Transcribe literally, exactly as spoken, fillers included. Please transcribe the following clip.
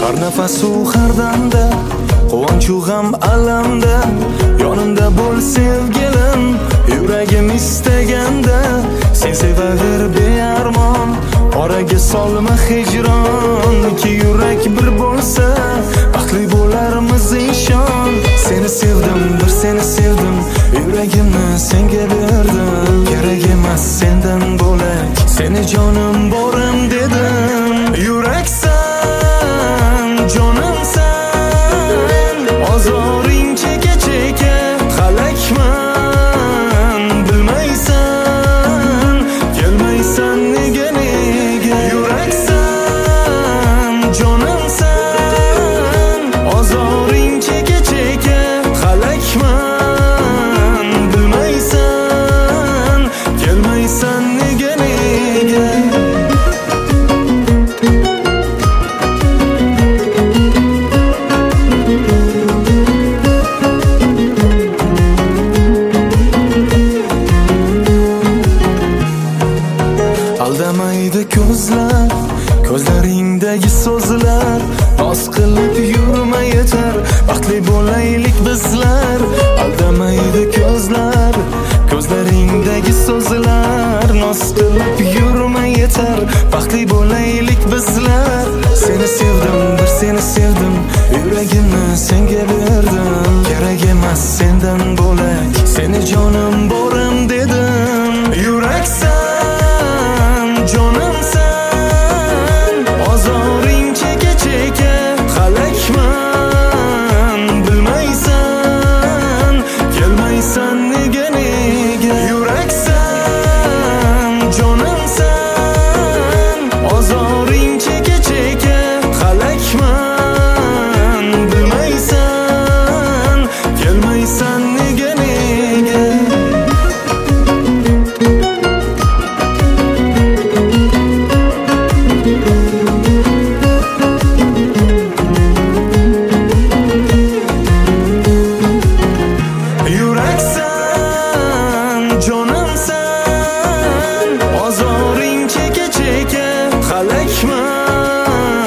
har nafasu har damda, quvonchu g'am alamda yonimda bo'l sevgilim, yuragim istaganda sen sevaver bearmon, oraga solma hijron. Ikki yurak bir bo'lsa baxtli bo'larmiz inshon. Seni sevdim, bir seni sevdim, yuragimni senga berdim. Kerak emas sendan bo'lak, seni jonim borim dedim. Yuraksan, jonimsan, ozoring cheka cheka halakman, bilmaysan, kelmaysan nega nega. Yuraksan, jonimsan, ozoring cheka cheka halakman, bilmaysan, kelmaysan nega nega. Aldamaydi ko'zlar, ko'zlaringdagi so'zlar, noz qilib yurma yetar, baxtli bo'laylik bizlar. Aldamaydi ko'zlar, ko'zlaringdagi so'zlar, noz qilib yurma yetar, baxtli bo'laylik bizlar. Seni sevdim, bir seni sevdim, yuragimni senga berdim. Kerak emas sendan bo'lak, seni jonim borim dedim. Yuraksan, jonimsan, ozoring cheka cheka halakman, bilmaysan, kelmaysan nega nega. Yuraksan, jonimsan, ozoring cheka cheka halakman, bilmaysan, kelmaysan nega nega. Yuraksan, jonimsan, ozoring cheka cheka halakman,